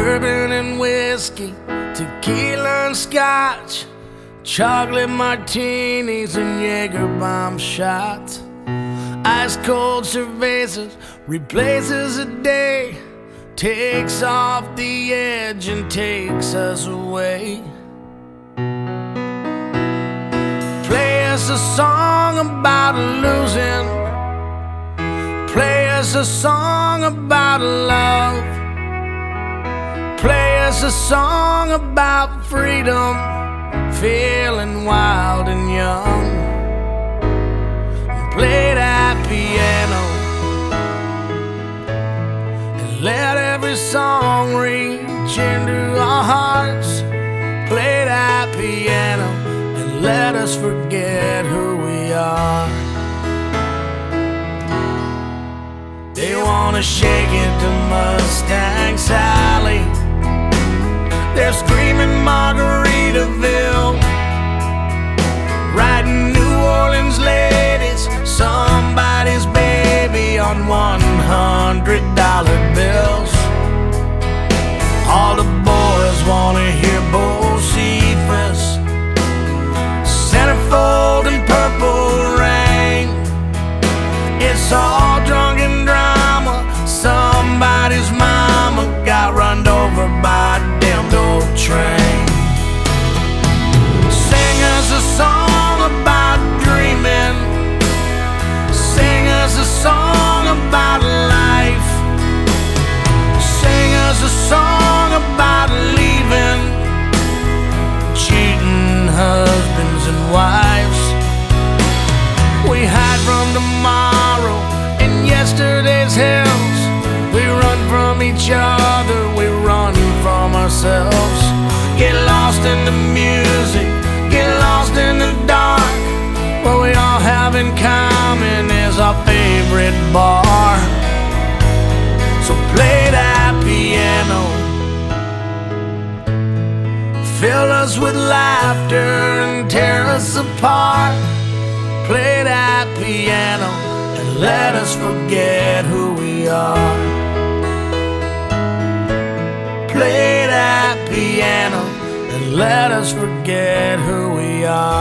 bourbon and whiskey, tequila and scotch, chocolate martinis and Jaeger bomb shots. Ice cold cervezas replaces a day, takes off the edge and takes us away. Play us a song about losing, play us a song about love, play us a song about freedom, feeling wild and young. Play that piano and let every song reach into our hearts. Play that piano and let us forget who we are. They wanna shake it to Mustang Sally, they're screaming Margaritaville, riding New Orleans ladies, somebody's baby on $100 bills. All the boys wanna hear Bocephus, centerfold and Purple Rain. It's all drunken drama, somebody's mama got run over by a damned old train. Sing us a song about dreaming, sing us a song about life, sing us a song about leaving cheating husbands and wives. We hide from tomorrow in yesterday's hills, we run from each other, we run from ourselves. Get lost in the music, get lost in the dark. What we all have in common is our favorite bar. So play that piano, fill us with laughter and tear us apart. Play that piano and let us forget who we are. Play that piano and let us forget who we are.